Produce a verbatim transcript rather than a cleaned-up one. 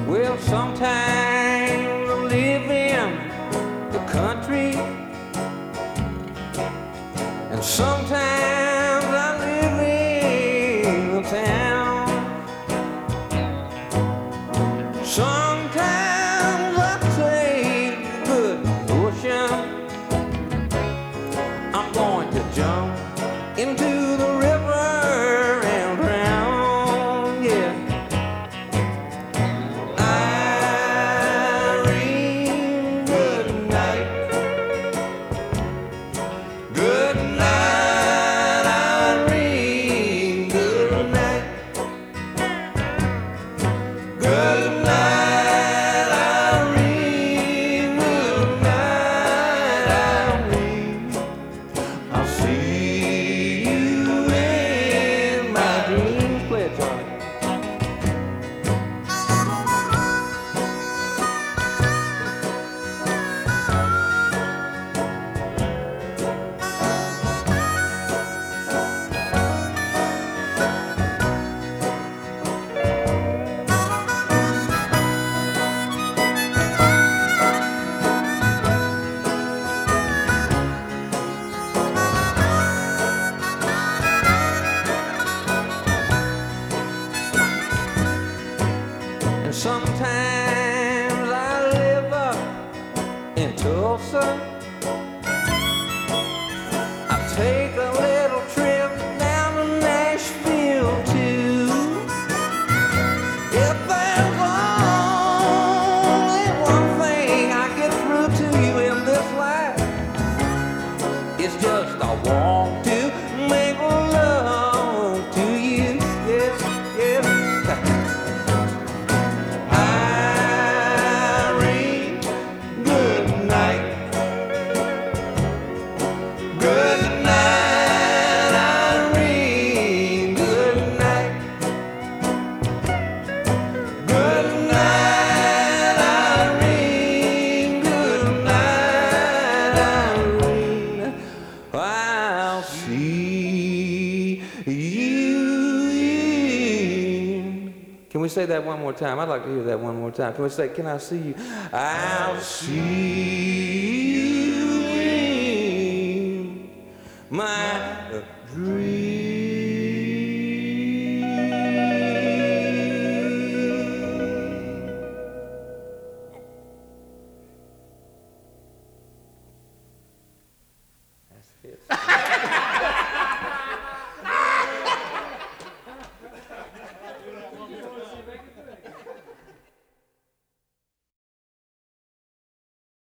Well, sometimes I live in the country, and sometimes I live in the town. Sometimes I take a good notion, I'm going to jump into the river and drown, yeah. Irene, good night. Good night, Irene, good night. Good night, Irene, good night, Irene. I'll see you in my dreams. Play it, Charlie. And sometimes I live up in Tulsa. I take a little trip down to Nashville too. If there's only one thing I get through to you in this life, it's just I want to make love to you. Yes, yes. Irene, good night. Good night, Irene, good night. Good night, Irene, good night, Irene. I'll see you in. Can we say that one more time? I'd like to hear that one more time. Can we say, can I see you? I'll see you in my